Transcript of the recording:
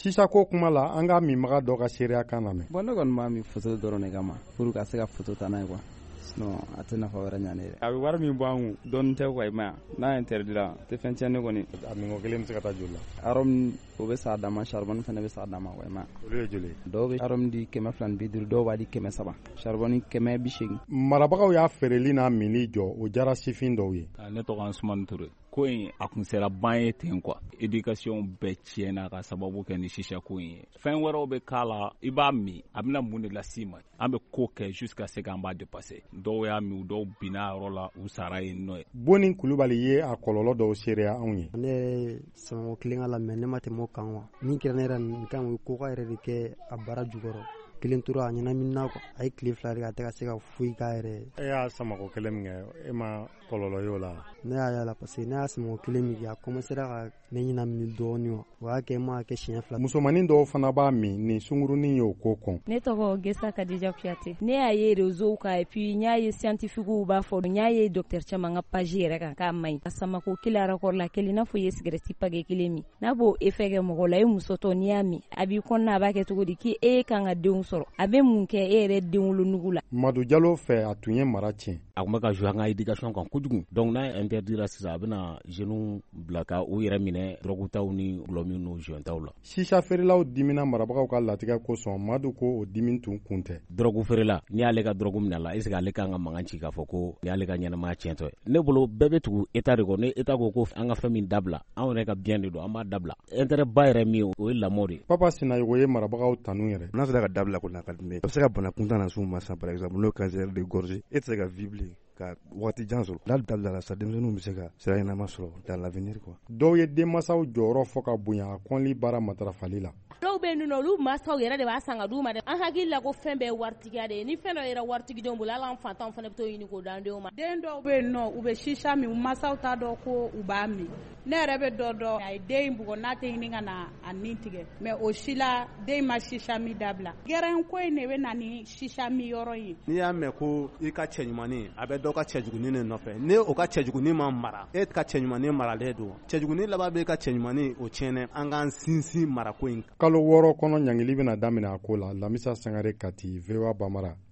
Sisa ko kuma la an ka minbaga dɔ ka seereya kan lamɛn. Bon ne kɔni b'a min faso dɔrɔn de kama pour ka se ka faso ta n'a ye quoi. Sinon a tɛ nafa wɛrɛ ɲa ne ye. A bɛ wari min bɔ an kun dɔɔni tɛ quoi i ma n'a interdira tɛ fɛn tiɲɛ ne kɔni. A minko kelen bɛ se ka taa joli la? Arom o bɛ sa dama charbon fana bɛ sa dama quoi i ma. Olu ye joli? Dɔw bɛ arom di 250 dɔw b'a di 300 charbon 180. Marabagaw y'a feereli n'a minni jɔ o jara sifin dɔw ye. Ne tɔgɔ Ansumani Ture. Ko in a kun sera ban ye ten quoi. Éducation bɛɛ tiɲɛna ka sababu kɛ ni shisha ko in ye. Fɛn wɛrɛw bɛ k'a la i b'a min a bɛna mun de las'i ma. An bɛ ko kɛ jusqu'à ce qu'an b'a dépasser. Dɔw y'a min dɔw binna yɔrɔ la u sara yen nɔ ye. Boni Kulubali ye a kɔlɔlɔ dɔw seereya anw ye. Ne sama kelen ka lamɛn ne ma tɛmɛ o kan wa. Min kɛra ne yɛrɛ nin kan o ko ka yɛrɛ de kɛ a baara jukɔrɔ. Kelen tora a ɲɛnaminina quoi. A ye tile 2 de a tɛ ka se ka foyi k'a yɛrɛ. E y'a samako kelen min kɛ e ma kɔlɔlɔ y'o la? Ne y'a yala parce que ne y'a samako kelen min kɛ a commencera ka ne ɲɛnamini dɔɔni wa. O y'a kɛ n m'a kɛ siɲɛ 2. Musomanin dɔw fana b'a min ni sungurunin y'o ko kɔn. Ne tɔgɔ Gesa Kadija Kuyate. Ne y'a ye réseau kan et puis n y'a ye scientifique b'a fɔ n y'a ye docteur caman ka page yɛrɛ kan k'a maɲi. A samako kelen record la kelen n'a fɔ i ye cigarette paquet kelen min. N'a b'o effet kɛ mɔgɔ la e muso tɔ n'i y'a min a b'i kɔnɔna a b'a kɛ cogo di k'e kan ka denw sɔrɔ a bɛ mun kɛ e yɛrɛ denwolonugu la. Madu Jalo fɛ a tun ye mara tiɲɛ. A kun bɛ ka jouer an ka éducation kan kojugu. Donc n'a interdira sisan a bɛna jeunes bila ka u yɛrɛ minɛ drogue taw ni gulɔmin n'u joint taw la. Shisha feerelaw dimina marabagaw ka latigɛ kosɔn Madu ko o dimi tun kun tɛ. Drogue feerela n'i y'ale ka drogue minɛ la est ce que ale kan ka mankan ci k'a fɔ ko ni y'ale ka ɲɛnamaya tiɲɛtɔ ye. Ne bolo bɛɛ bɛ tugu état de kɔ ni état ko ko an ka fɛn min dabila anw yɛrɛ ka bien de don an b'a dabila. Intérêt ba yɛrɛ min o ye lamɔ de. Papa Sinayogo ye marabagaw tanu yɛrɛ. N'a sera ka dabila ko n'a ka di ne ye. A bɛ se ka bana kuntan na s'u ma sisan par exemple n'o cancer de gorge e tɛ se ka vie bilen ka waati jan sɔrɔ. N'a dabila la sa denmisɛnninw bɛ se ka sira ɲɛnama sɔrɔ dans l'avenir quoi. Dɔw ye denmansaw jɔyɔrɔ fɔ ka bonya a kɔnli baara matarafali la. Dɔw bɛ yen nɔ olu mansaw yɛrɛ de b'a san ka d'u ma dɛ. An hakili la ko fɛn bɛɛ ye waritigiya de ye. Ni fɛn dɔ yɛrɛ waritigidenw bolo hali an fantanw fana bɛ t'o ɲini k'o d'an denw ma. Den dɔw bɛ yen nɔ u bɛ shisha min u mansaw t'a dɔn ko u b'a min. Ne yɛrɛ bɛ dɔ dɔn a ye den in bugɔ n'a tɛ ɲini ka na a nin tigɛ mais o si la den ma shisha min dabila. Gɛrɛn ko in de bɛ na ni shisha min yɔrɔ ye. N'i y'a mɛn ko i ka cɛɲumanin a bɛ dɔ ka cɛjugunin de nɔfɛ. Ni o ka cɛjugunin ma mara e ka cɛɲumanin maralen don. Cɛjugunin laban bɛ ka cɛɲumanin o tiɲɛnɛ an k'an sinsin marako in. Kalo 6 kɔnɔ ɲangili bɛna daminɛ a ko la Lamisa Sangare Kati VOA Bamara.